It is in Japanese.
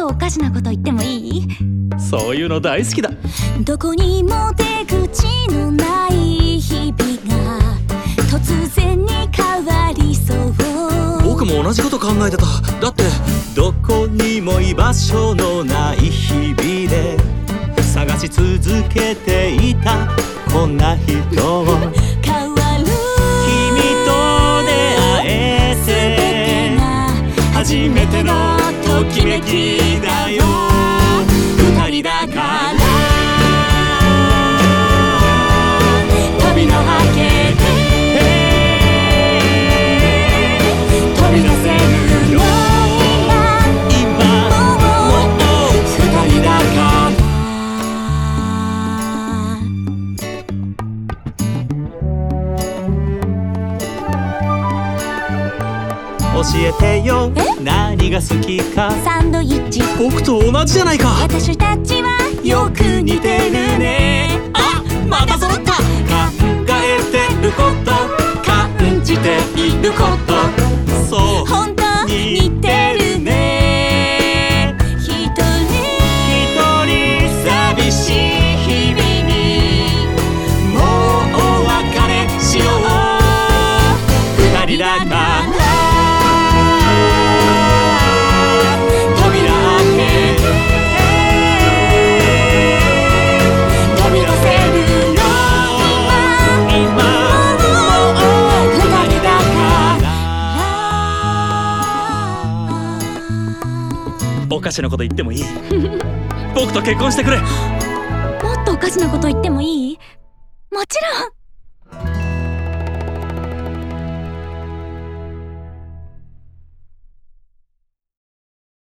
とおかしなこと言ってもいい？ そういうの大好きだ。 どこにも出口のない日々が突然に変わりそう。 僕も同じこと考えてた。だってどこにも居場所のない日々で探し続けていたこんな人を変わる君と出会えて初めてのときめきだよ。二人だから扉を開けて飛び出せるの今もう二人だから教えてよ何が好きか。 サンドイッチ。 僕と同じじゃないか。 私たちはよく似てるね。 あ、また揃った。考えてること感じていることそう本当に似てるね。一人寂しい日々にもうお別れしよう。二人だから扉開けて飛び出せるよ。今もう二人だからおかしなこと言ってもいい？僕と結婚してくれ。 もっとおかしなこと言ってもいい？もちろん。